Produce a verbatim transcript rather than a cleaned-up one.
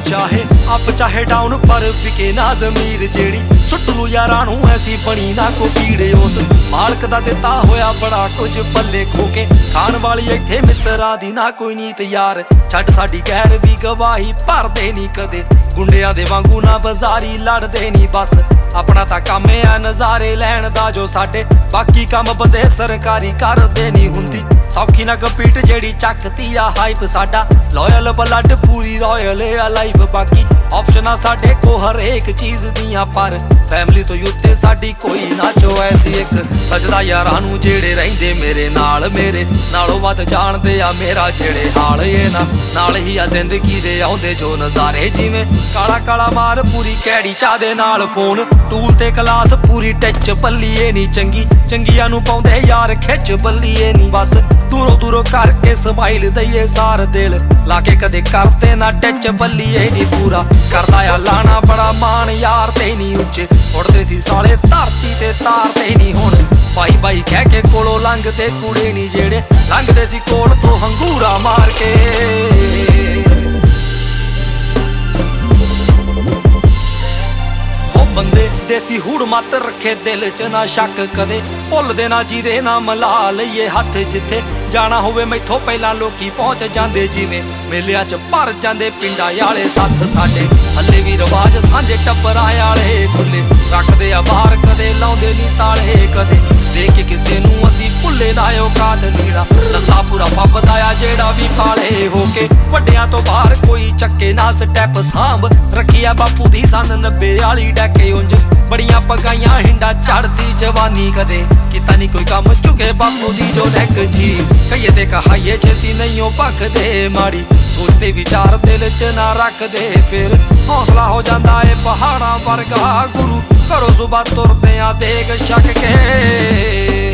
चाहे अप चाहे डाउन पर विके ना जमीर जेड़ी सुट लू यारां नूं ऐसी बनी ना को पीड़े उस मालक दा दिता होया बड़ा कुछ पल्ले खो के खाण वाली इत्थे मित्तरां दी ना कोई नीत यार छड्ड साडी गैर भी गवाही भरदे नी कदे गुंडियां दे वांगू ना बाजारी लड़दे नी बस अपना तां काम आ नज़ारे लैण दा जो साडे बाकी काम बंदे सरकारी करदे नी हुंदी सौखी ना कंपीट जेड़ी चकती आ हाइप साडा लॉयल ब्लड पूरी रॉयल आ लाइफ बाकी ऑप्शनां साडे को हर एक चीज दियां पर फैमिली तो युत्ते साडी कोई ना जो ऐसी एक सजदा यारां नूं जेड़े रहिंदे मेरे नाल मेरे नालों वध जाणदे आ मेरा जेड़े हाल ये ना नाल ही आ जिंदगी दे आउंदे जो नज़ारे जिवें काला काला मार पूरी कैड़ी चा दे नाल फोन टूल ते क्लास पूरी टच पल्लीए नी चंगी चंगियां नूं पाउंदे यार खिच बल्लीए नी बस दूरों दूरों करके स्माइल दईए सार दिल लाके कदे करते ना टच बल्लीए नी पूरा करदा आ लाना बड़ा मान यार ते नी उच्चे उड़दे सी साले धरती ते तारते नी हुण भाई भाई कह के कोलों लंघदे कुड़े नी जेड़े लंघदे सी कोल तो हंगूरा मार के बंदे देसी हुड़ मत रखे दिल च ना शक कदे भुलदे ना जीदे ना मला लईए हथ जिथे जाना होवे मैथों पहला लोकी पहुंच जांदे जिवें मेलिया च भर जांदे पिंडा याले साथ साडे हल्ले भी रिवाज सांझे टब्बरां याले खुले रखदे आ बाहर कदे लाउंदे नी ताले कदे देख के किसे नूं असीं भुल्ले दा औकात नीड़ा लत्ता पूरा फब्बदा आ जेड़ा भी पाले होके वड्डियां तो बाहर कोई चक्के ना स्टैप सांभ रखी आ बापू दी सन नब्बे वाली डैके उंज बड़ियां पगाइयां हिंडा चढ़दी जवानी कदे किता नी कोई कम चुके बापू दी जो नैक जी कहिए ते कहाइए छेती नहीं भखदे माड़ी सोचते विचार दिल च ना रखदे फिर हौसला हो जांदा ए पहाड़ां वर्गा गुरु घरों सुबह तुरदे आ देग छक के